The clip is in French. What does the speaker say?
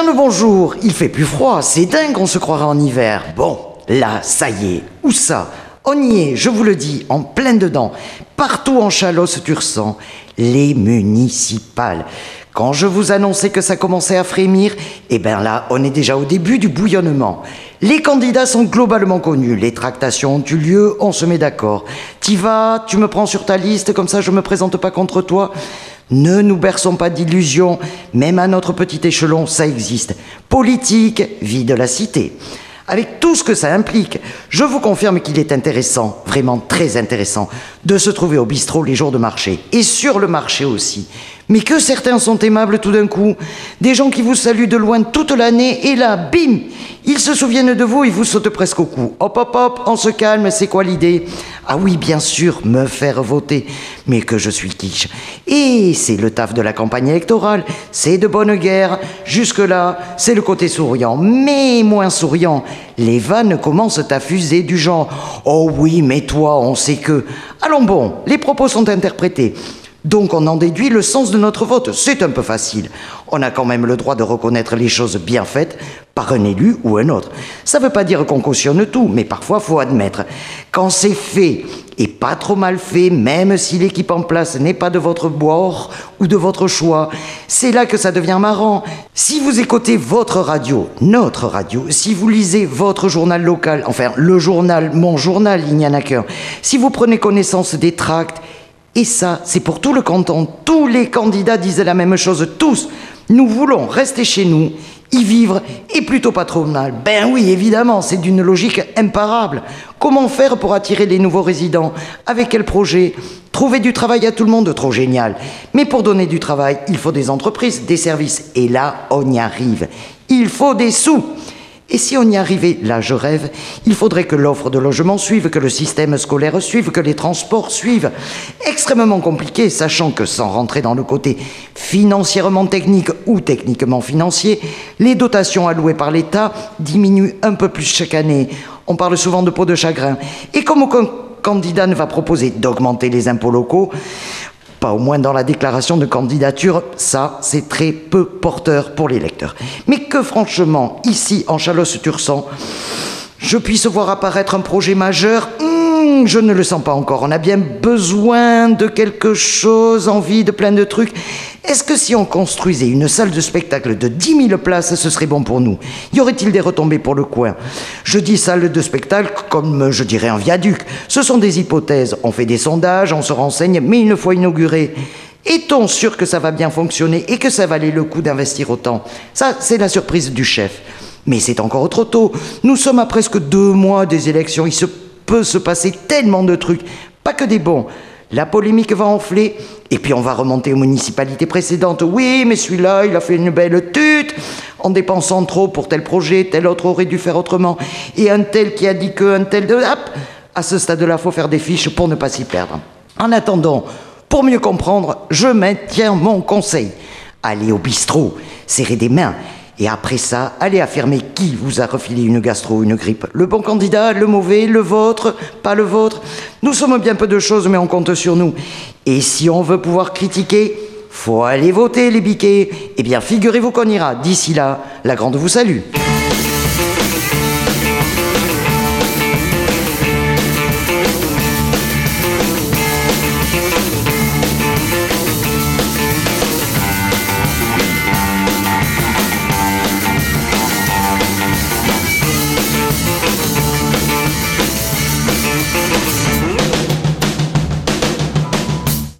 le bonjour, il fait plus froid, c'est dingue, on se croirait en hiver. Bon, là, ça y est, où ça? On y est, je vous le dis, en plein dedans. Partout en Chalosse-Tursan, les municipales. Quand je vous annonçais que ça commençait à frémir, eh bien là, on est déjà au début du bouillonnement. Les candidats sont globalement connus, les tractations ont eu lieu, on se met d'accord. T'y vas, tu me prends sur ta liste, comme ça je me présente pas contre toi. Ne nous berçons pas d'illusions, même à notre petit échelon, ça existe. Politique, vie de la cité. Avec tout ce que ça implique, je vous confirme qu'il est intéressant, vraiment très intéressant, de se trouver au bistrot les jours de marché, et sur le marché aussi. Mais que certains sont aimables tout d'un coup, des gens qui vous saluent de loin toute l'année, et là, bim, ils se souviennent de vous, ils vous sautent presque au cou. Hop, hop, hop, on se calme, c'est quoi l'idée? Ah oui, bien sûr, me faire voter, mais que je suis quiche. Et c'est le taf de la campagne électorale, c'est de bonne guerre. Jusque-là, c'est le côté souriant, mais moins souriant. Les vannes commencent à fuser du genre « Oh oui, mais toi, on sait que… » Allons bon, les propos sont interprétés. Donc on en déduit le sens de notre vote. C'est un peu facile. On a quand même le droit de reconnaître les choses bien faites par un élu ou un autre. Ça ne veut pas dire qu'on cautionne tout, mais parfois il faut admettre. Quand c'est fait et pas trop mal fait, même si l'équipe en place n'est pas de votre bord ou de votre choix, c'est là que ça devient marrant. Si vous écoutez votre radio, notre radio, si vous lisez votre journal local, enfin le journal, mon journal, il n'y en a qu'un, si vous prenez connaissance des tracts, et ça, c'est pour tout le canton. Tous les candidats disent la même chose, tous. Nous voulons rester chez nous, y vivre, et plutôt pas trop mal. Ben oui, évidemment, c'est d'une logique imparable. Comment faire pour attirer les nouveaux résidents? Avec quel projet? Trouver du travail à tout le monde, trop génial. Mais pour donner du travail, il faut des entreprises, des services. Et là, on y arrive. Il faut des sous. Et si on y arrivait, là je rêve, il faudrait que l'offre de logement suive, que le système scolaire suive, que les transports suivent. Extrêmement compliqué, sachant que sans rentrer dans le côté financièrement technique ou techniquement financier, les dotations allouées par l'État diminuent un peu plus chaque année. On parle souvent de peau de chagrin. Et comme aucun candidat ne va proposer d'augmenter les impôts locaux, pas au moins dans la déclaration de candidature, ça c'est très peu porteur pour les lecteurs. Mais que franchement, ici en Chalosse-Tursan, je puisse voir apparaître un projet majeur, je ne le sens pas encore. On a bien besoin de quelque chose, envie de plein de trucs. Est-ce que si on construisait une salle de spectacle de 10 000 places, ce serait bon pour nous? Y aurait-il des retombées pour le coin? Je dis salle de spectacle comme je dirais un viaduc. Ce sont des hypothèses. On fait des sondages, on se renseigne, mais une fois inauguré, est-on sûr que ça va bien fonctionner et que ça valait le coup d'investir autant? Ça, c'est la surprise du chef. Mais c'est encore trop tôt. Nous sommes à presque 2 mois des élections. Il se peut se passer tellement de trucs, pas que des bons. La polémique va enfler, et puis on va remonter aux municipalités précédentes. Oui, mais celui-là, il a fait une belle tute, en dépensant trop pour tel projet, tel autre aurait dû faire autrement. Et un tel qui a dit qu'un tel… Hop, à ce stade-là, il faut faire des fiches pour ne pas s'y perdre. En attendant, pour mieux comprendre, je maintiens mon conseil. Allez au bistrot, serrez des mains. Et après ça, allez affirmer qui vous a refilé une gastro ou une grippe. Le bon candidat, le mauvais, le vôtre, pas le vôtre. Nous sommes bien peu de choses, mais on compte sur nous. Et si on veut pouvoir critiquer, faut aller voter les biquets. Eh bien, figurez-vous qu'on ira. D'ici là, la grande vous salue.